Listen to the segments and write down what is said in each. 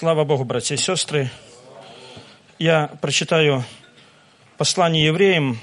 Слава Богу, братья и сестры. Я прочитаю послание евреям,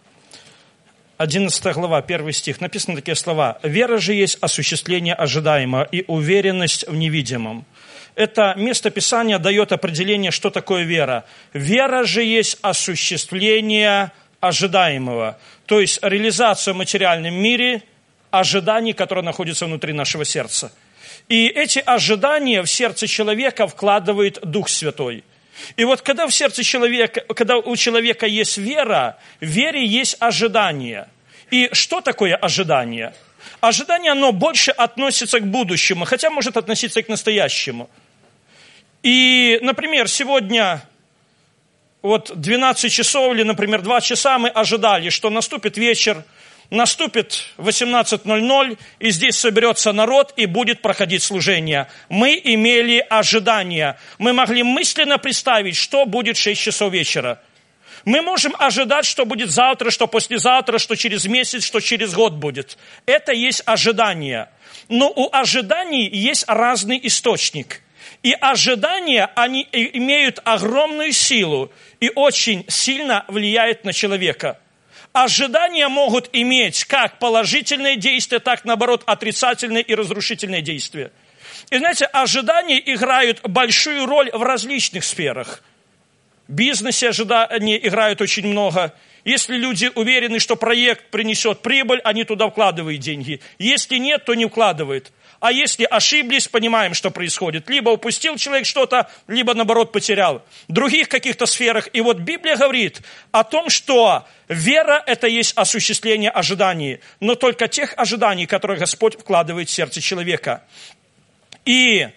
11 глава, 1 стих. Написаны такие слова. «Вера же есть осуществление ожидаемого и уверенность в невидимом». Это место Писания дает определение, что такое вера. Вера же есть осуществление ожидаемого, то есть реализация в материальном мире ожиданий, которые находятся внутри нашего сердца. И эти ожидания в сердце человека вкладывает Дух Святой. И вот когда в сердце человека, когда у человека есть вера, в вере есть ожидание. И что такое ожидание? Ожидание, оно больше относится к будущему, хотя может относиться и к настоящему. И, например, сегодня вот 12 часов или, например, 2 часа мы ожидали, что наступит вечер, наступит 18:00, и здесь соберется народ, и будет проходить служение. Мы имели ожидания. Мы могли мысленно представить, что будет в 6 часов вечера. Мы можем ожидать, что будет завтра, что послезавтра, что через месяц, что через год будет. Это есть ожидание. Но у ожиданий есть разный источник. И ожидания, они имеют огромную силу и очень сильно влияют на человека. Ожидания могут иметь как положительные действия, так, наоборот, отрицательные и разрушительные действия. И, знаете, ожидания играют большую роль в различных сферах. В бизнесе ожидания играют очень много. Если люди уверены, что проект принесет прибыль, они туда вкладывают деньги. Если нет, то не вкладывают. А если ошиблись, понимаем, что происходит. Либо упустил человек что-то, либо, наоборот, потерял. В других каких-то сферах. И вот Библия говорит о том, что вера – это есть осуществление ожиданий. Но только тех ожиданий, которые Господь вкладывает в сердце человека. И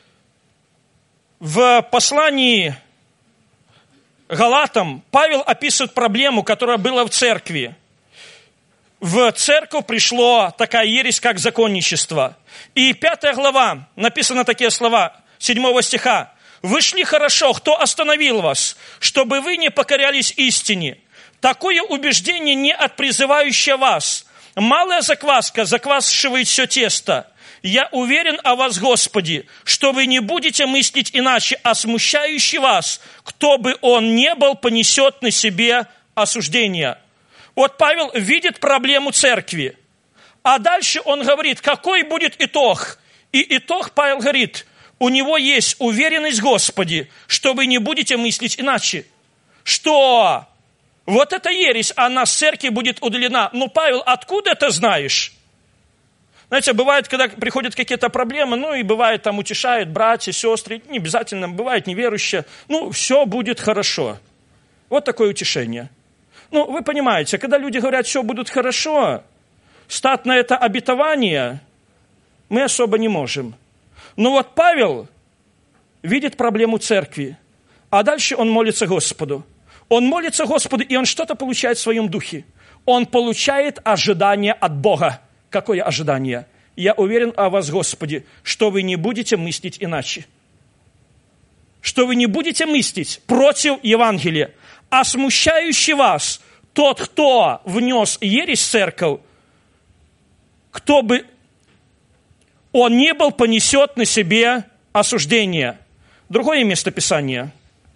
в послании Галатам Павел описывает проблему, которая была в церкви. В церковь пришло такая ересь, как законничество. И 5 глава, написаны такие слова, 7 стиха. «Вы шли хорошо, кто остановил вас, чтобы вы не покорялись истине? Такое убеждение не от призывающего вас. Малая закваска заквасшивает все тесто. Я уверен о вас, Господи, что вы не будете мыслить иначе, а смущающий вас, кто бы он ни был, понесет на себе осуждение». Вот Павел видит проблему церкви. А дальше он говорит, какой будет итог. И итог, Павел говорит, у него есть уверенность в Господе, что вы не будете мыслить иначе. Что вот эта ересь, она с церкви будет удалена. Ну, Павел, откуда это знаешь? Знаете, бывает, когда приходят какие-то проблемы, ну и бывает, там утешают братья, сестры, не обязательно, бывает неверующие. Ну, все будет хорошо. Вот такое утешение. Ну, вы понимаете, когда люди говорят, все будет хорошо, стать на это обетование мы особо не можем. Но вот Павел видит проблему церкви, а дальше он молится Господу. Он молится Господу, и он что-то получает в своем духе. Он получает ожидание от Бога. Какое ожидание? Я уверен о вас, Господи, что вы не будете мыслить иначе. Что вы не будете мыслить против Евангелия. А смущающий вас, тот, кто внес ересь в церковь, кто бы он ни был, понесет на себе осуждение. Другое место Писания.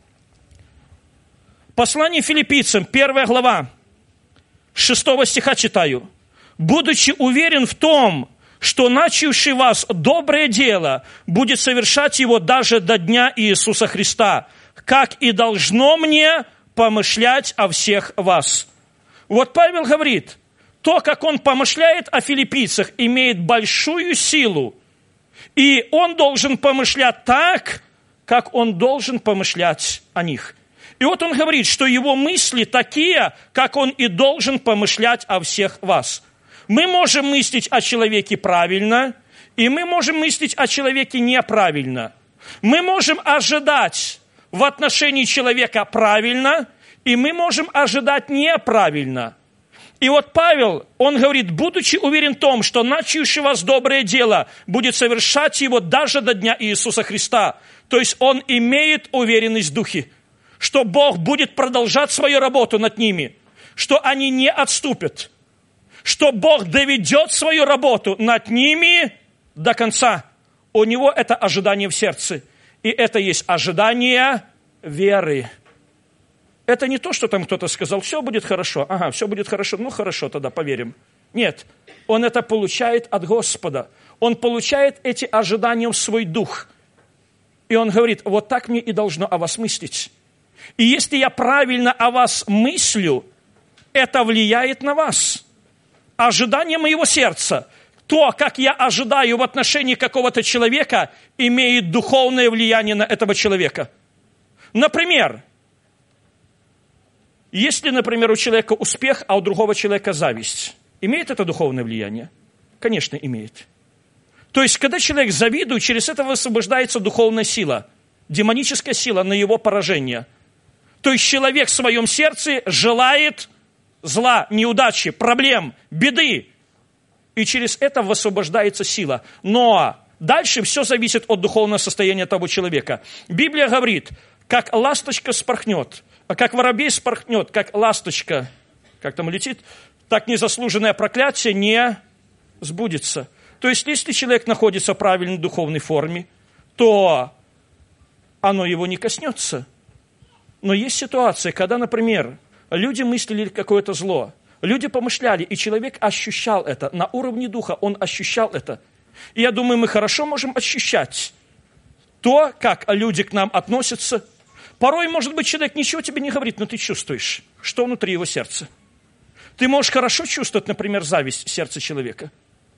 Послание Филиппийцам, 1 глава, 6 стиха читаю. «Будучи уверен в том, что начавший вас доброе дело будет совершать его даже до дня Иисуса Христа, как и должно мне помышлять о всех вас». Вот Павел говорит, то, как он помышляет о филиппийцах, имеет большую силу. И он должен помышлять так, как он должен помышлять о них. И вот он говорит, что его мысли такие, как он и должен помышлять о всех вас. Мы можем мыслить о человеке правильно, и мы можем мыслить о человеке неправильно. Мы можем ожидать в отношении человека правильно, и мы можем ожидать неправильно. И вот Павел, он говорит, будучи уверен в том, что начавший вас доброе дело будет совершать его даже до дня Иисуса Христа. То есть он имеет уверенность в духе, что Бог будет продолжать свою работу над ними, что они не отступят, что Бог доведет свою работу над ними до конца. У него это ожидание в сердце. И это есть ожидание веры. Это не то, что там кто-то сказал, все будет хорошо. Ага, все будет хорошо. Ну, хорошо, тогда поверим. Нет, он это получает от Господа. Он получает эти ожидания в свой дух. И он говорит, вот так мне и должно о вас мыслить. И если я правильно о вас мыслю, это влияет на вас. Ожидание моего сердца, то, как я ожидаю в отношении какого-то человека, имеет духовное влияние на этого человека. Например, если, например, у человека успех, а у другого человека зависть, имеет это духовное влияние? Конечно, имеет. То есть, когда человек завидует, через это высвобождается духовная сила, демоническая сила на его поражение. То есть, человек в своем сердце желает зла, неудачи, проблем, беды. И через это высвобождается сила. Но дальше все зависит от духовного состояния того человека. Библия говорит, как ласточка спорхнет, как воробей спорхнет, как ласточка, как там летит, так незаслуженное проклятие не сбудется. То есть, если человек находится в правильной духовной форме, то оно его не коснется. Но есть ситуация, когда, например, люди мыслили какое-то зло, люди помышляли, и человек ощущал это, на уровне духа он ощущал это. И я думаю, мы хорошо можем ощущать то, как люди к нам относятся. Порой, может быть, человек ничего тебе не говорит, но ты чувствуешь, что внутри его сердца. Ты можешь хорошо чувствовать, например, зависть в сердце человека.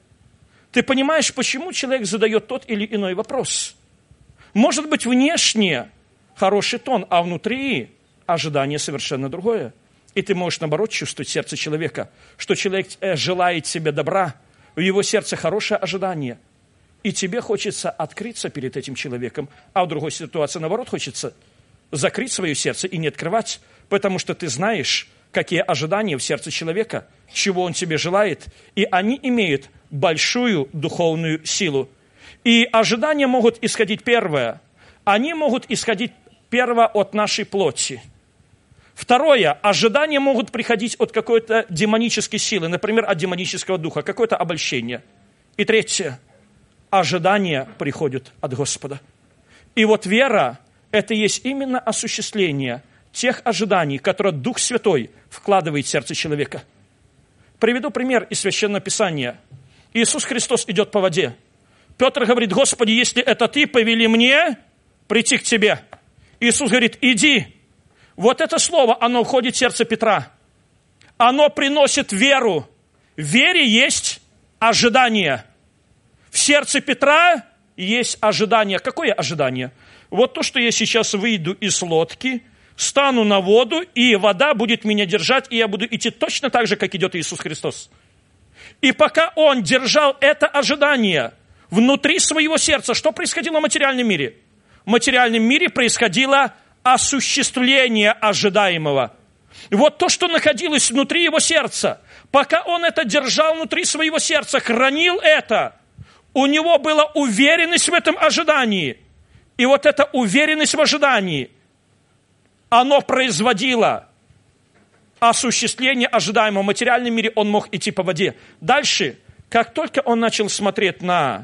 Ты понимаешь, почему человек задает тот или иной вопрос. Может быть, внешне хороший тон, а внутри ожидание совершенно другое. И ты можешь, наоборот, чувствовать в сердце человека, что человек желает себе добра, в его сердце хорошее ожидание. И тебе хочется открыться перед этим человеком, а в другой ситуации, наоборот, хочется закрыть свое сердце и не открывать, потому что ты знаешь, какие ожидания в сердце человека, чего он тебе желает, и они имеют большую духовную силу. И ожидания могут исходить первое. Они могут исходить первое от нашей плоти. Второе, ожидания могут приходить от какой-то демонической силы, например, от демонического духа, какое-то обольщение. И третье, ожидания приходят от Господа. И вот вера – это есть именно осуществление тех ожиданий, которые Дух Святой вкладывает в сердце человека. Приведу пример из Священного Писания. Иисус Христос идет по воде. Петр говорит, Господи, если это Ты, повели мне прийти к Тебе. Иисус говорит, иди. Вот это слово, оно входит в сердце Петра. Оно приносит веру. В вере есть ожидание. В сердце Петра есть ожидание. Какое ожидание? Вот то, что я сейчас выйду из лодки, стану на воду, и вода будет меня держать, и я буду идти точно так же, как идет Иисус Христос. И пока он держал это ожидание внутри своего сердца, что происходило в материальном мире? В материальном мире происходило осуществление ожидаемого. Вот то, что находилось внутри его сердца, пока он это держал внутри своего сердца, хранил это, у него была уверенность в этом ожидании. И вот эта уверенность в ожидании, оно производило осуществление ожидаемого. В материальном мире он мог идти по воде. Дальше, как только он начал смотреть на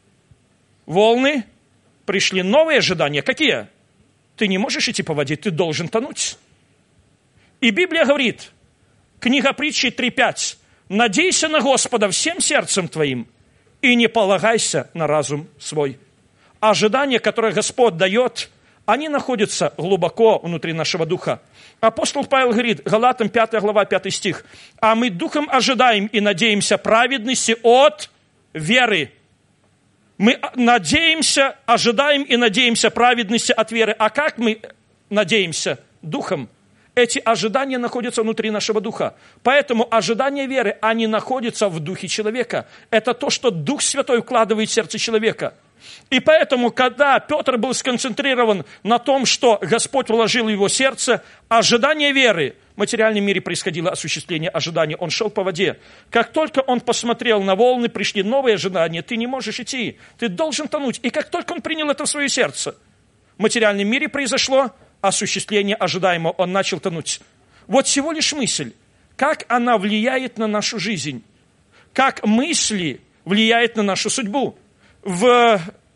волны, пришли новые ожидания. Какие? Ты не можешь идти по воде, ты должен тонуть. И Библия говорит, книга Притчи 3:5, «Надейся на Господа всем сердцем твоим и не полагайся на разум свой». Ожидания, которые Господь дает, они находятся глубоко внутри нашего духа. Апостол Павел говорит, Галатам 5 глава, 5 стих, «А мы духом ожидаем и надеемся праведности от веры». Мы надеемся, ожидаем и надеемся праведности от веры. А как мы надеемся? Духом. Эти ожидания находятся внутри нашего духа. Поэтому ожидания веры, они находятся в духе человека. Это то, что Дух Святой вкладывает в сердце человека. И поэтому, когда Петр был сконцентрирован на том, что Господь вложил в его сердце, ожидание веры, в материальном мире происходило осуществление ожидания, он шел по воде. Как только он посмотрел на волны, пришли новые ожидания, ты не можешь идти, ты должен тонуть. И как только он принял это в свое сердце, в материальном мире произошло осуществление ожидаемого, он начал тонуть. Вот всего лишь мысль, как она влияет на нашу жизнь, как мысли влияют на нашу судьбу. В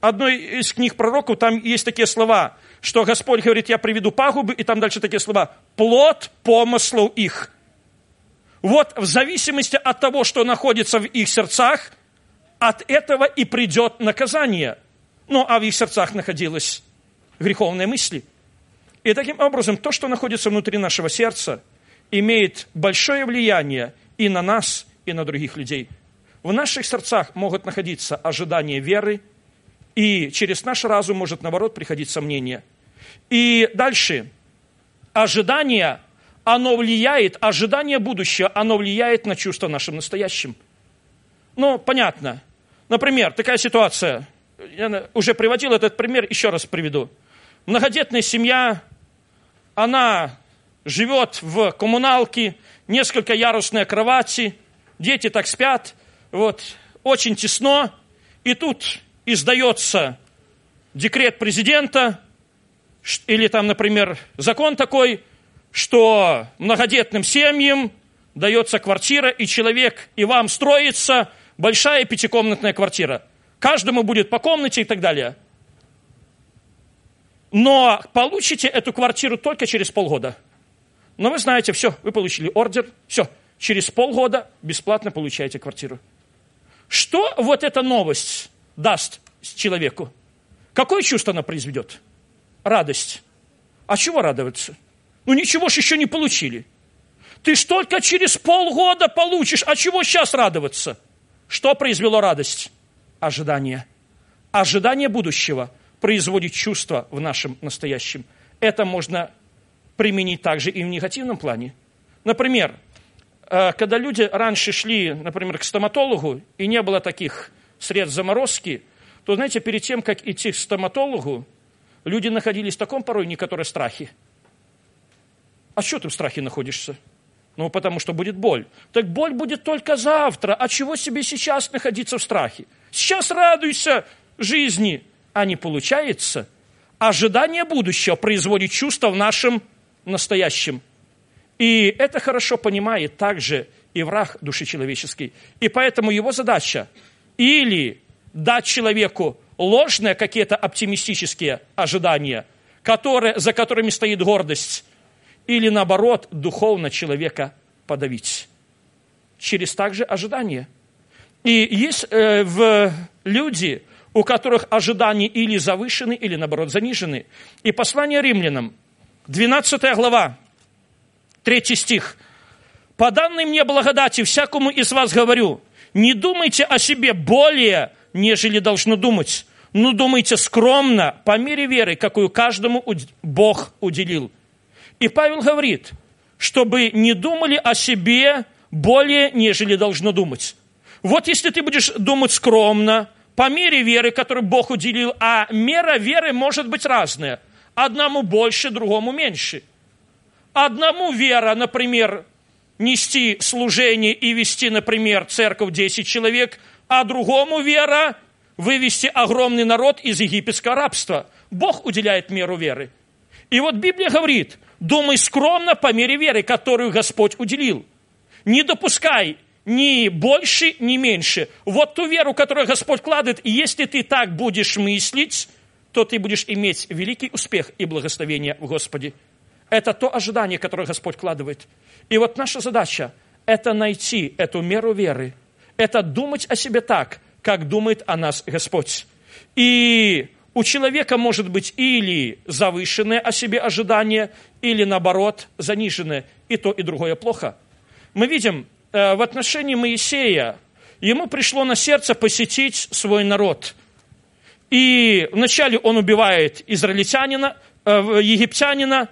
одной из книг пророков, там есть такие слова, что Господь говорит, я приведу пагубы, и там дальше такие слова, плод помыслов их. Вот в зависимости от того, что находится в их сердцах, от этого и придет наказание. Ну, а в их сердцах находилась греховные мысли. И таким образом, то, что находится внутри нашего сердца, имеет большое влияние и на нас, и на других людей. В наших сердцах могут находиться ожидания веры, и через наш разум может, наоборот, приходить сомнение. И дальше. Ожидание, ожидание будущего, оно влияет на чувство нашим настоящим. Ну, понятно. Например, такая ситуация. Я уже приводил этот пример, еще раз приведу. Многодетная семья, она живет в коммуналке, несколькоярусные кровати, дети так спят, вот, очень тесно, и тут издается декрет президента, или там, например, закон такой, что многодетным семьям дается квартира, и человек, и вам строится большая пятикомнатная квартира. Каждому будет по комнате и так далее. Но получите эту квартиру только через полгода. Но вы знаете, все, вы получили ордер, все, через полгода бесплатно получаете квартиру. Что вот эта новость даст человеку? Какое чувство она произведет? Радость. А чего радоваться? Ну ничего ж еще не получили. Ты ж только через полгода получишь, а чего сейчас радоваться? Что произвело радость? Ожидание. Ожидание будущего производит чувство в нашем настоящем. Это можно применить также и в негативном плане. Например, когда люди раньше шли, например, к стоматологу, и не было таких средств заморозки, то, знаете, перед тем, как идти к стоматологу, люди находились в таком порой некотором страхе. А что ты в страхе находишься? Ну, потому что будет боль. Так боль будет только завтра. А чего себе сейчас находиться в страхе? Сейчас радуйся жизни. А не получается. Ожидание будущего производит чувство в нашем настоящем. И это хорошо понимает также и враг души человеческой. И поэтому его задача или дать человеку ложные какие-то оптимистические ожидания, за которыми стоит гордость, или наоборот, духовно человека подавить. Через также ожидание. И есть люди, у которых ожидания или завышены, или наоборот занижены. И послание римлянам, 12 глава, 3 стих. «По данной мне благодати всякому из вас говорю, не думайте о себе более, нежели должно думать, но думайте скромно, по мере веры, какую каждому Бог уделил». И Павел говорит, чтобы не думали о себе более, нежели должно думать. Вот если ты будешь думать скромно, по мере веры, которую Бог уделил, а мера веры может быть разная. Одному больше, другому меньше. Одному вера, например, нести служение и вести, например, церковь 10 человек, а другому вера вывести огромный народ из египетского рабства. Бог уделяет меру веры. И вот Библия говорит, думай скромно по мере веры, которую Господь уделил. Не допускай ни больше, ни меньше. Вот ту веру, которую Господь кладет, и если ты так будешь мыслить, то ты будешь иметь великий успех и благословение в Господе. Это то ожидание, которое Господь вкладывает. И вот наша задача – это найти эту меру веры. Это думать о себе так, как думает о нас Господь. И у человека может быть или завышенное о себе ожидание, или наоборот заниженное. И то, и другое плохо. Мы видим в отношении Моисея, ему пришло на сердце посетить свой народ. И вначале он убивает египтянина,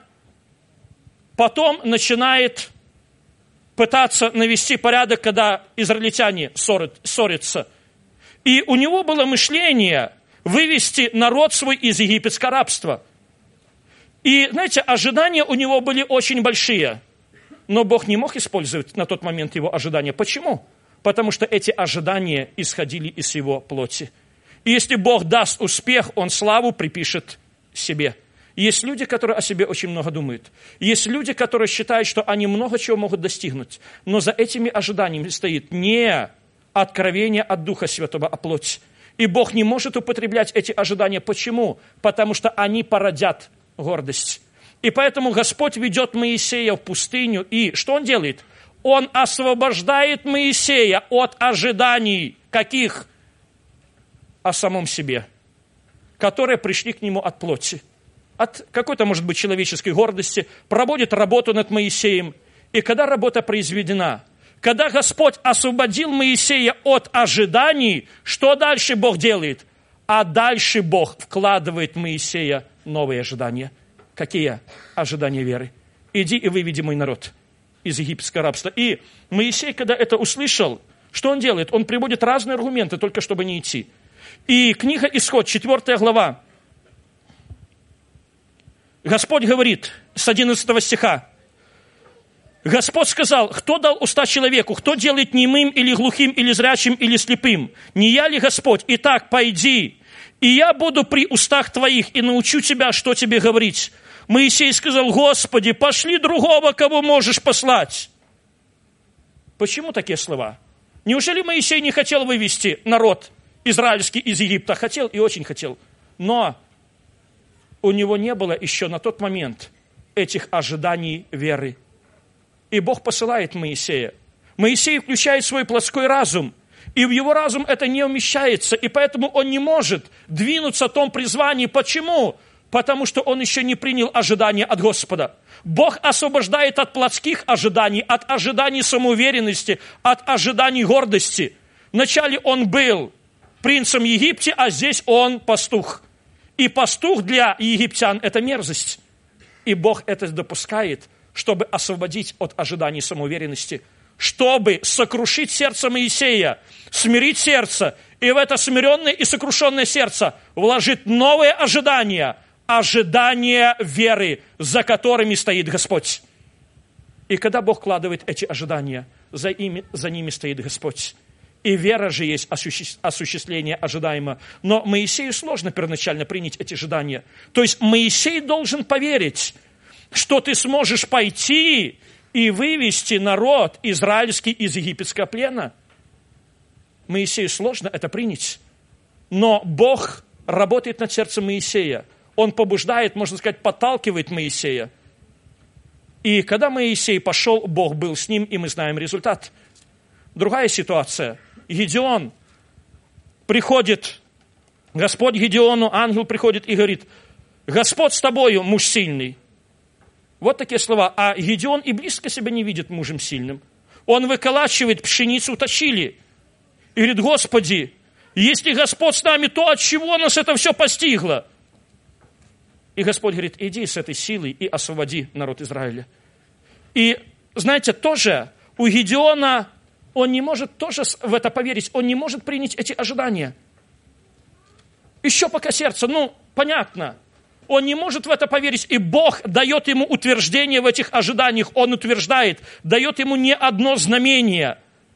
потом начинает пытаться навести порядок, когда израильтяне ссорятся. И у него было мышление вывести народ свой из египетского рабства. И, знаете, ожидания у него были очень большие. Но Бог не мог использовать на тот момент его ожидания. Почему? Потому что эти ожидания исходили из его плоти. И если Бог даст успех, Он славу припишет себе. Есть люди, которые о себе очень много думают. Есть люди, которые считают, что они много чего могут достигнуть. Но за этими ожиданиями стоит не откровение от Духа Святого, а плоть. И Бог не может употреблять эти ожидания. Почему? Потому что они породят гордость. И поэтому Господь ведет Моисея в пустыню. И что Он делает? Он освобождает Моисея от ожиданий. Каких? О самом себе. Которые пришли к нему от плоти. От какой-то, может быть, человеческой гордости. Проводит работу над Моисеем. И когда работа произведена, когда Господь освободил Моисея от ожиданий, что дальше Бог делает? А дальше Бог вкладывает в Моисея новые ожидания. Какие ожидания веры? Иди и выведи мой народ из египетского рабства. И Моисей, когда это услышал, что он делает? Он приводит разные аргументы, только чтобы не идти. И книга Исход, 4 глава. Господь говорит с 11 стиха. Господь сказал: кто дал уста человеку, кто делает немым или глухим, или зрячим, или слепым? Не я ли Господь? Итак, пойди, и я буду при устах твоих, и научу тебя, что тебе говорить. Моисей сказал: Господи, пошли другого, кого можешь послать. Почему такие слова? Неужели Моисей не хотел вывести народ израильский из Египта? Хотел и очень хотел. Но у него не было еще на тот момент этих ожиданий веры. И Бог посылает Моисея. Моисей включает свой плотской разум, и в его разум это не умещается, и поэтому он не может двинуться в том призвании. Почему? Потому что он еще не принял ожидания от Господа. Бог освобождает от плотских ожиданий, от ожиданий самоуверенности, от ожиданий гордости. Вначале он был принцем Египта, а здесь он пастух. И пастух для египтян – это мерзость. И Бог это допускает, чтобы освободить от ожиданий самоуверенности, чтобы сокрушить сердце Моисея, смирить сердце, и в это смиренное и сокрушенное сердце вложить новые ожидания, ожидания веры, за которыми стоит Господь. И когда Бог вкладывает эти ожидания, за ними стоит Господь. И вера же есть осуществление ожидаемого. Но Моисею сложно первоначально принять эти ожидания. То есть Моисей должен поверить, что ты сможешь пойти и вывести народ израильский из египетского плена. Моисею сложно это принять. Но Бог работает над сердцем Моисея. Он побуждает, можно сказать, подталкивает Моисея. И когда Моисей пошел, Бог был с ним, и мы знаем результат. Другая ситуация. Гедеон приходит, Господь Гедеону, ангел приходит и говорит: Господь с тобою, муж сильный. Вот такие слова. А Гедеон и близко себя не видит мужем сильным. Он выколачивает пшеницу, точили. И говорит: Господи, если Господь с нами, то от чего нас это все постигло? И Господь говорит: иди с этой силой и освободи народ Израиля. И, знаете, тоже у Гедеона, он не может тоже в это поверить, он не может принять эти ожидания. Еще пока сердце, понятно. Он не может в это поверить, и Бог дает ему утверждение в этих ожиданиях. Он утверждает, дает ему не одно знамение.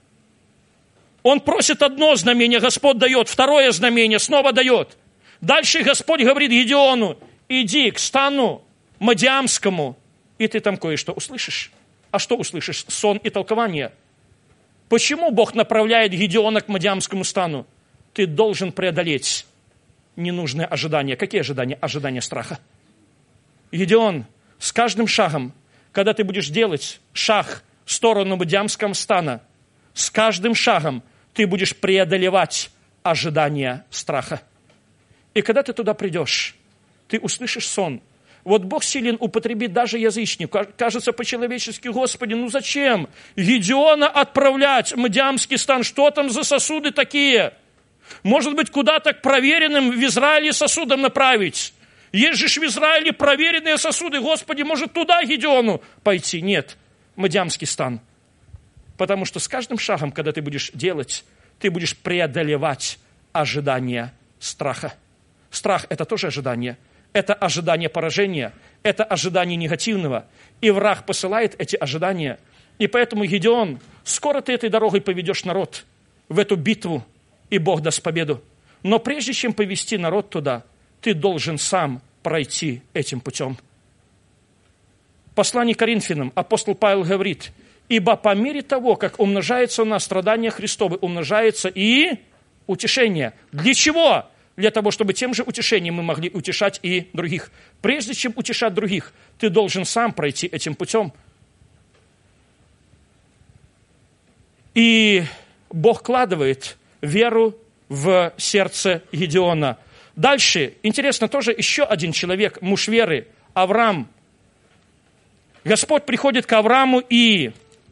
Он просит одно знамение, Господь дает, второе знамение, снова дает. Дальше Господь говорит Гедеону: иди к стану Мадиамскому, и ты там кое-что услышишь. А что услышишь? Сон и толкование. Почему Бог направляет Гедеона к Мадиамскому стану? Ты должен преодолеть ненужные ожидания. Какие ожидания? Ожидания страха. Гедеон, с каждым шагом, когда ты будешь делать шаг в сторону Мадиамского стана, с каждым шагом ты будешь преодолевать ожидания страха. И когда ты туда придешь, ты услышишь сон. Вот Бог силен употребить даже язычнику. Кажется по-человечески: Господи, зачем Гедеона отправлять в Мадиамский стан? Что там за сосуды такие? Может быть, куда-то к проверенным в Израиле сосудам направить? Есть же в Израиле проверенные сосуды. Господи, может, туда Гедеону пойти? Нет, Мадиамский стан. Потому что с каждым шагом, когда ты будешь делать, ты будешь преодолевать ожидание страха. Страх – это тоже ожидание. Это ожидание поражения, это ожидание негативного. И враг посылает эти ожидания. И поэтому, Гедеон, скоро ты этой дорогой поведешь народ в эту битву, и Бог даст победу. Но прежде чем повести народ туда, ты должен сам пройти этим путем. В послании к Коринфянам апостол Павел говорит: ибо по мере того, как умножается у нас страдания Христовы, умножается и утешение. Для чего? Для того, чтобы тем же утешением мы могли утешать и других. Прежде чем утешать других, ты должен сам пройти этим путем. И Бог вкладывает веру в сердце Гедеона. Дальше, интересно, тоже еще один человек, муж веры, Авраам. Господь приходит к Аврааму и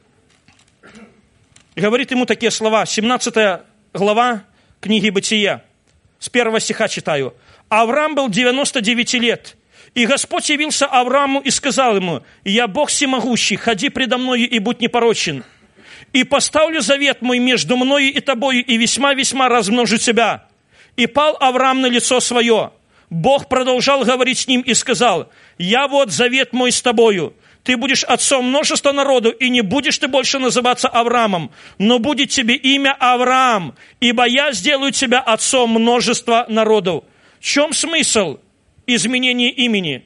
говорит ему такие слова. 17 глава книги Бытия. С 1 стиха читаю. «Авраам был 99 лет, и Господь явился Аврааму и сказал ему: «Я Бог всемогущий, ходи предо мною и будь непорочен. И поставлю завет мой между мною и тобою, и весьма-весьма размножу тебя». И пал Авраам на лицо свое. Бог продолжал говорить с ним и сказал: «Я вот завет мой с тобою. Ты будешь отцом множества народу, и не будешь ты больше называться Авраамом, но будет тебе имя Авраам, ибо я сделаю тебя отцом множества народов». В чем смысл изменения имени?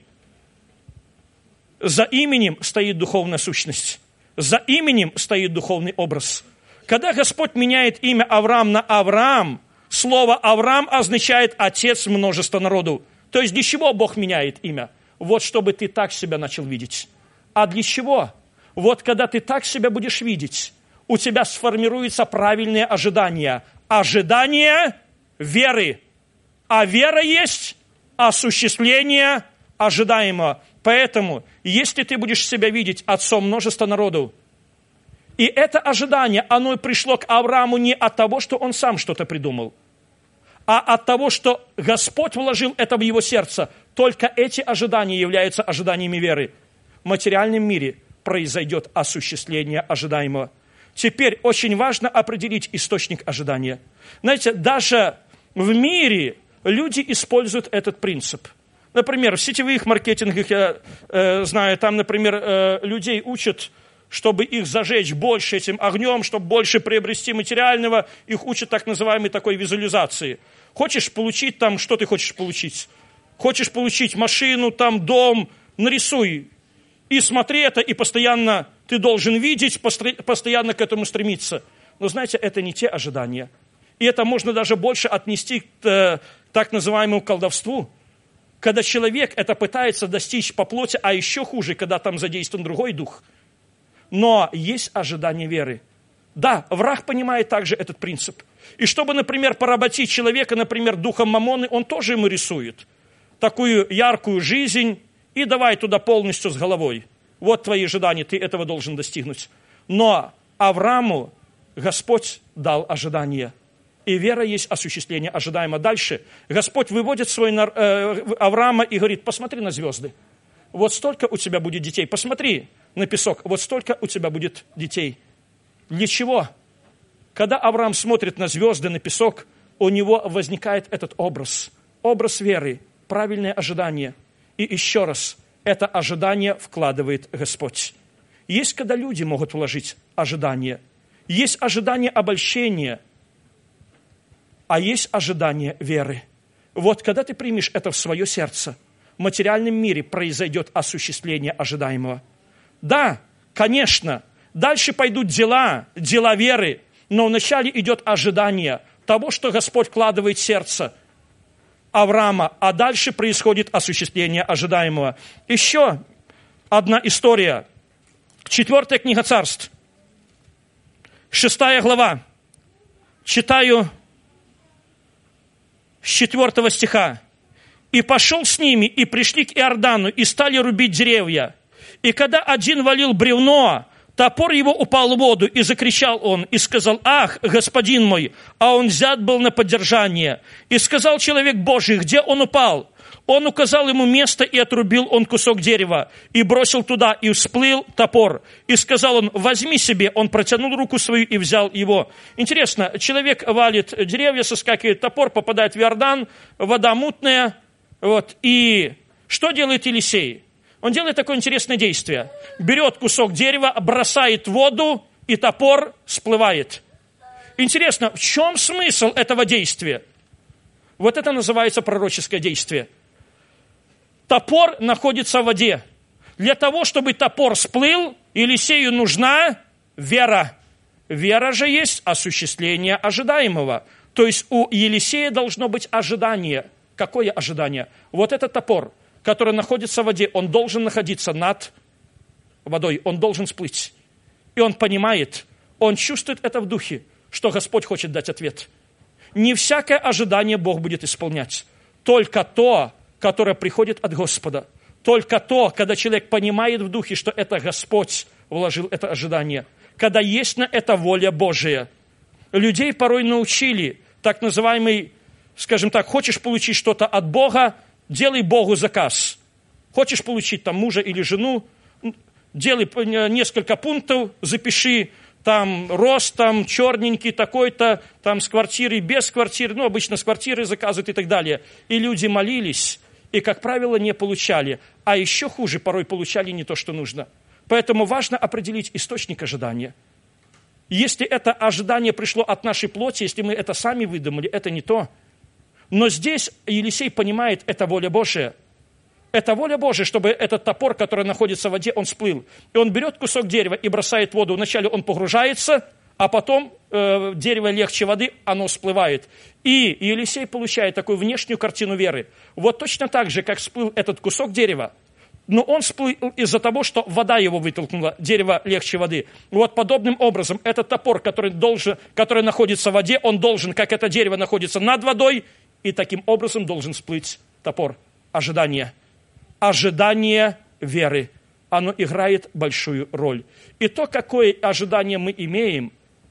За именем стоит духовная сущность. За именем стоит духовный образ. Когда Господь меняет имя Авраам на Авраам, слово «Авраам» означает «отец множества народов». То есть для чего Бог меняет имя? Вот чтобы ты так себя начал видеть. А для чего? Вот когда ты так себя будешь видеть, у тебя сформируются правильные ожидания. Ожидания веры. А вера есть осуществление ожидаемого. Поэтому, если ты будешь себя видеть отцом множества народов, и это ожидание, оно пришло к Аврааму не от того, что он сам что-то придумал, а от того, что Господь вложил это в его сердце. Только эти ожидания являются ожиданиями веры. В материальном мире произойдет осуществление ожидаемого. Теперь очень важно определить источник ожидания. Знаете, даже в мире люди используют этот принцип. Например, в сетевых маркетингах, я знаю, там, например, людей учат, чтобы их зажечь больше этим огнем, чтобы больше приобрести материального, их учат так называемой такой визуализации. Хочешь получить там, что ты хочешь получить? Хочешь получить машину, там, дом, нарисуй. И смотри это, и постоянно ты должен видеть, постоянно к этому стремиться. Но знаете, это не те ожидания. И это можно даже больше отнести к так называемому колдовству. Когда человек это пытается достичь по плоти, а еще хуже, когда там задействован другой дух. Но есть ожидание веры. Да, враг понимает также этот принцип. И чтобы, например, поработить человека, например, духом мамоны, он тоже ему рисует такую яркую жизнь, и давай туда полностью с головой. Вот твои ожидания, ты этого должен достигнуть. Но Аврааму Господь дал ожидание. И вера есть осуществление ожидаемого. Дальше Господь выводит Авраама и говорит: посмотри на звезды. Вот столько у тебя будет детей. Посмотри на песок. Вот столько у тебя будет детей. Для чего? Когда Авраам смотрит на звезды, на песок, у него возникает этот образ. Образ веры, правильное ожидание. И еще раз, это ожидание вкладывает Господь. Есть, когда люди могут вложить ожидание. Есть ожидание обольщения, а есть ожидание веры. Вот когда ты примешь это в свое сердце, в материальном мире произойдет осуществление ожидаемого. Да, конечно, дальше пойдут дела веры, но вначале идет ожидание того, что Господь вкладывает в сердце Авраама, а дальше происходит осуществление ожидаемого. Еще одна история. 4 книга Царств, 6 глава. Читаю с 4 стиха. «И пошел с ними, и пришли к Иордану, и стали рубить деревья. И когда один валил бревно, топор его упал в воду, и закричал он, и сказал: ах, господин мой, а он взят был на поддержание. И сказал человек Божий: где он упал? Он указал ему место, и отрубил он кусок дерева, и бросил туда, и всплыл топор. И сказал он: возьми себе. Он протянул руку свою и взял его». Интересно, человек валит деревья, соскакивает топор, попадает в Иордан, вода мутная. Вот. И что делает Елисей? Он делает такое интересное действие. Берет кусок дерева, бросает в воду, и топор всплывает. Интересно, в чем смысл этого действия? Вот это называется пророческое действие. Топор находится в воде. Для того, чтобы топор всплыл, Елисею нужна вера. Вера же есть осуществление ожидаемого. То есть у Елисея должно быть ожидание. Какое ожидание? Вот этот топор, который находится в воде, он должен находиться над водой, он должен всплыть. И он понимает, он чувствует это в духе, что Господь хочет дать ответ. Не всякое ожидание Бог будет исполнять, только то, которое приходит от Господа. Только то, когда человек понимает в духе, что это Господь вложил это ожидание, когда есть на это воля Божия. Людей порой научили так называемый, скажем так, хочешь получить что-то от Бога, делай Богу заказ. Хочешь получить там мужа или жену, делай несколько пунктов, запиши, там рост, там черненький такой-то, там с квартирой, без квартиры, ну, обычно с квартиры заказывают и так далее. И люди молились, и, как правило, не получали. А еще хуже, порой получали не то, что нужно. Поэтому важно определить источник ожидания. Если это ожидание пришло от нашей плоти, если мы это сами выдумали, это не то. Но здесь Елисей понимает, это воля Божия. Это воля Божия, чтобы этот топор, который находится в воде, он всплыл. И он берет кусок дерева и бросает в воду. Вначале он погружается, а потом дерево легче воды, оно всплывает. И Елисей получает такую внешнюю картину веры. Вот точно так же, как всплыл этот кусок дерева, но он всплыл из-за того, что вода его вытолкнула, дерево легче воды. Вот подобным образом этот топор, который находится в воде, он должен, как это дерево находится над водой, и таким образом должен всплыть топор. Ожидание. Ожидание веры. Оно играет большую роль. И то, какое ожидание мы имеем,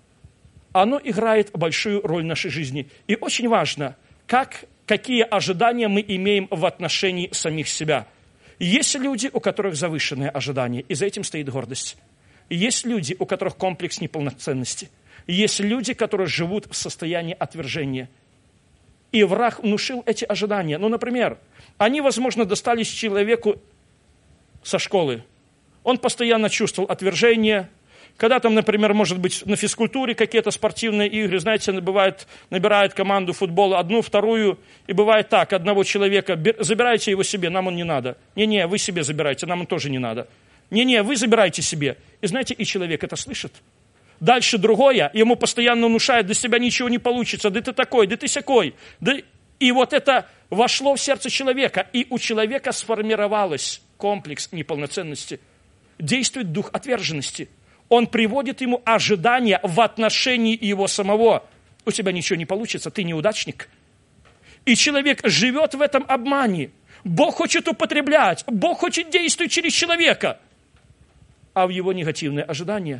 оно играет большую роль в нашей жизни. И очень важно, какие ожидания мы имеем в отношении самих себя. Есть люди, у которых завышенные ожидания, и за этим стоит гордость. Есть люди, у которых комплекс неполноценности. Есть люди, которые живут в состоянии отвержения. И враг внушил эти ожидания. Ну, например, они, возможно, достались человеку со школы. Он постоянно чувствовал отвержение. Когда там, например, может быть, на физкультуре какие-то спортивные игры, знаете, бывает, набирают команду футбола одну, вторую, и бывает так, одного человека, забирайте его себе, нам он не надо. Не-не, вы себе забирайте, нам он тоже не надо. Не-не, вы забирайте себе. И знаете, и человек это слышит. Дальше другое, ему постоянно внушает, для себя ничего не получится, да ты такой, да ты сякой. Да... И вот это вошло в сердце человека, и у человека сформировалось комплекс неполноценности. Действует дух отверженности. Он приводит ему ожидания в отношении его самого. У тебя ничего не получится, ты неудачник. И человек живет в этом обмане. Бог хочет употреблять, Бог хочет действовать через человека. А в его негативные ожидания.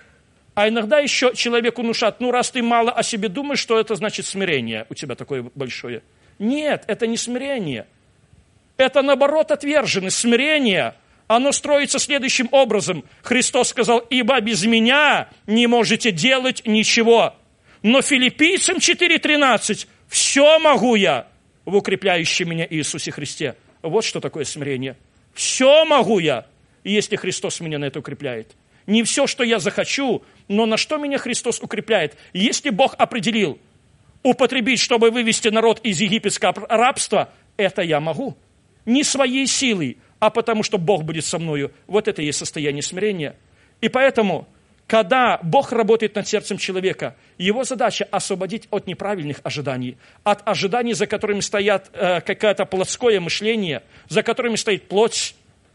А иногда еще человеку внушат, ну раз ты мало о себе думаешь, что это значит смирение у тебя такое большое. Нет, это не смирение. Это наоборот отверженность, смирение. Оно строится следующим образом. Христос сказал, ибо без меня не можете делать ничего. Но Филиппийцам 4:13, все могу я в укрепляющем меня Иисусе Христе. Вот что такое смирение. Все могу я, если Христос меня на это укрепляет. Не все, что я захочу, но на что меня Христос укрепляет. Если Бог определил употребить, чтобы вывести народ из египетского рабства, это я могу. Не своей силой, а потому что Бог будет со мною. Вот это и есть состояние смирения. И поэтому, когда Бог работает над сердцем человека, его задача освободить от неправильных ожиданий, от ожиданий, за которыми стоят какое-то плотское мышление, за которыми стоит плоть,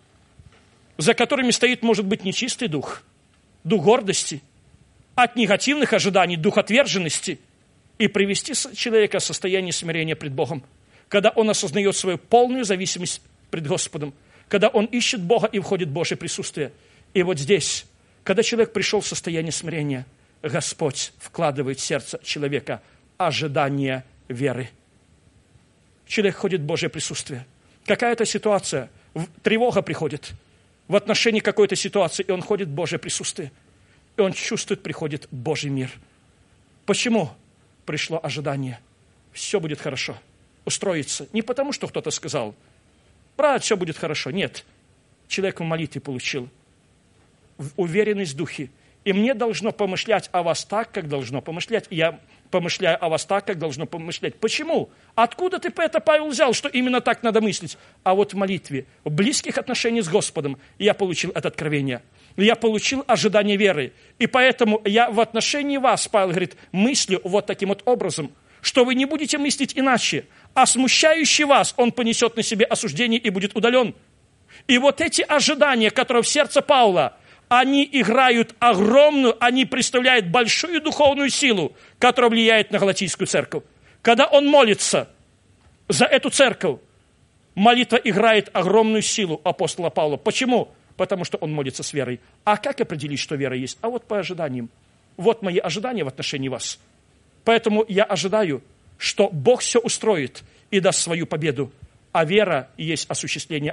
за которыми стоит, может быть, нечистый дух, дух гордости, от негативных ожиданий, дух отверженности, и привести человека в состояние смирения пред Богом, когда он осознает свою полную зависимость пред Господом, когда он ищет Бога и входит в Божье присутствие. И вот здесь, когда человек пришел в состояние смирения, Господь вкладывает в сердце человека ожидание веры. Человек входит в Божье присутствие. Какая-то ситуация, тревога приходит в отношении какой-то ситуации, и он входит в Божье присутствие. И он чувствует, приходит Божий мир. Почему пришло ожидание? Все будет хорошо. Устроится. Не потому, что кто-то сказал, брат, все будет хорошо. Нет. Человек в молитве получил уверенность в духе. И мне должно помышлять о вас так, как должно помышлять. И я помышляю о вас так, как должно помышлять. Почему? Откуда ты это, Павел, взял, что именно так надо мыслить? А вот в молитве, в близких отношениях с Господом я получил это откровение. Я получил ожидание веры. И поэтому я в отношении вас, Павел говорит, мыслю вот таким вот образом, что вы не будете мыслить иначе, а смущающий вас, он понесет на себе осуждение и будет удален. И вот эти ожидания, которые в сердце Павла, они играют огромную, они представляют большую духовную силу, которая влияет на Галатийскую церковь. Когда он молится за эту церковь, молитва играет огромную силу апостола Павла. Почему? Потому что он молится с верой. А как определить, что вера есть? А вот по ожиданиям. Вот мои ожидания в отношении вас. Поэтому я ожидаю, что Бог все устроит и даст свою победу. А вера есть осуществление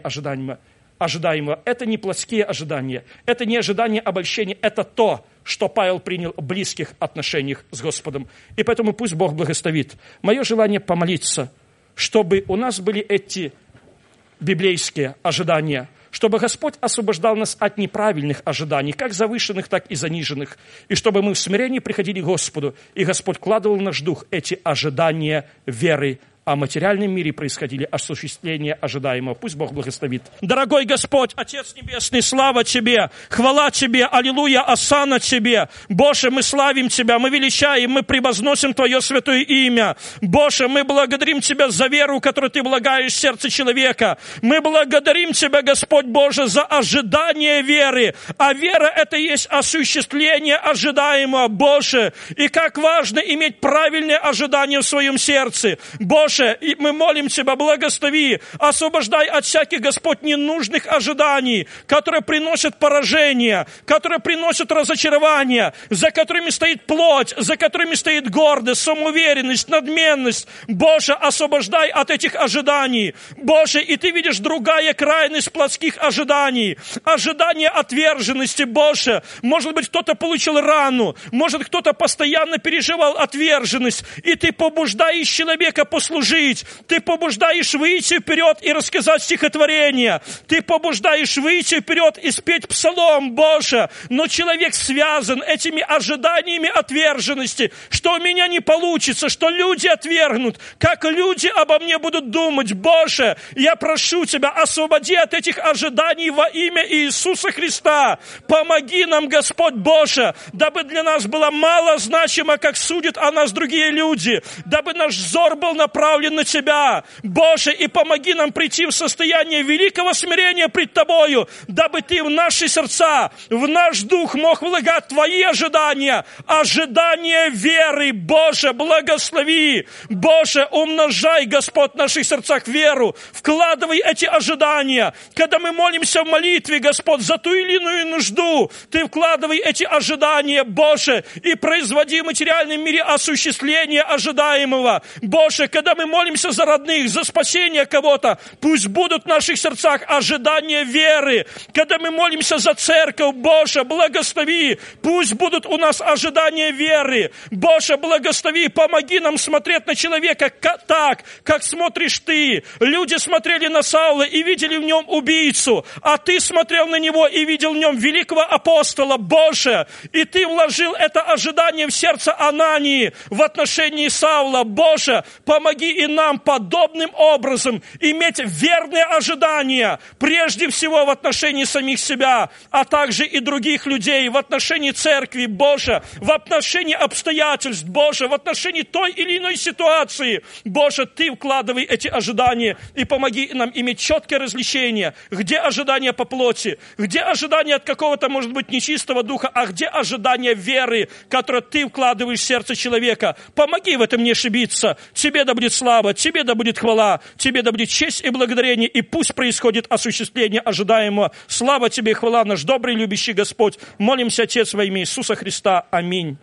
ожидаемого. Это не плотские ожидания, это не ожидание обольщения, это то, что Павел принял в близких отношениях с Господом. И поэтому пусть Бог благословит. Мое желание помолиться, чтобы у нас были эти библейские ожидания, чтобы Господь освобождал нас от неправильных ожиданий, как завышенных, так и заниженных, и чтобы мы в смирении приходили к Господу, и Господь вкладывал в наш дух эти ожидания веры, а в материальном мире происходили осуществления ожидаемого. Пусть Бог благословит. Дорогой Господь, Отец Небесный, слава Тебе, хвала Тебе, аллилуйя, осанна Тебе. Боже, мы славим Тебя, мы величаем, мы превозносим Твое святое имя. Боже, мы благодарим Тебя за веру, которую Ты влагаешь в сердце человека. Мы благодарим Тебя, Господь Боже, за ожидание веры. А вера – это есть осуществление ожидаемого, Боже. И как важно иметь правильное ожидание в своем сердце. Боже, и мы молим Тебя, благослови, освобождай от всяких, Господь, ненужных ожиданий, которые приносят поражение, которые приносят разочарование, за которыми стоит плоть, за которыми стоит гордость, самоуверенность, надменность. Боже, освобождай от этих ожиданий. Боже, и Ты видишь другая крайность плотских ожиданий, ожидание отверженности, Боже. Может быть, кто-то получил рану, может, кто-то постоянно переживал отверженность, и Ты побуждаешь человека послужить. Ты побуждаешь выйти вперед и рассказать стихотворение. Ты побуждаешь выйти вперед и спеть псалом, Боже. Но человек связан этими ожиданиями отверженности, что у меня не получится, что люди отвергнут, как люди обо мне будут думать. Боже, я прошу Тебя, освободи от этих ожиданий во имя Иисуса Христа. Помоги нам, Господь Боже, дабы для нас было мало значимо, как судят о нас другие люди, дабы наш взор был направлен на Тебя, Боже, и помоги нам прийти в состояние великого смирения пред Тобою, дабы Ты в наши сердца, в наш дух мог влагать Твои ожидания, ожидания веры. Боже, благослови, Боже, умножай, Господь, в наших сердцах веру, вкладывай эти ожидания. Когда мы молимся в молитве, Господь, за ту или иную нужду, Ты вкладывай эти ожидания, Боже, и производи в материальном мире осуществление ожидаемого. Боже, когда мы молимся за родных, за спасение кого-то, пусть будут в наших сердцах ожидания веры. Когда мы молимся за церковь, Боже, благослови, пусть будут у нас ожидания веры. Боже, благослови, помоги нам смотреть на человека так, как смотришь Ты. Люди смотрели на Саула и видели в нем убийцу, а Ты смотрел на него и видел в нем великого апостола, Боже, и Ты вложил это ожидание в сердце Анании в отношении Саула. Боже, помоги и нам подобным образом иметь верные ожидания, прежде всего в отношении самих себя, а также и других людей, в отношении церкви, Боже, в отношении обстоятельств, Боже, в отношении той или иной ситуации. Боже, Ты вкладывай эти ожидания и помоги нам иметь четкое различение, где ожидания по плоти, где ожидания от какого-то, может быть, нечистого духа, а где ожидания веры, которое Ты вкладываешь в сердце человека. Помоги в этом не ошибиться. Тебе да будет слава, Тебе да будет хвала, Тебе да будет честь и благодарение, и пусть происходит осуществление ожидаемого. Слава Тебе и хвала, наш добрый, любящий Господь. Молимся, Отец, во имя Иисуса Христа. Аминь.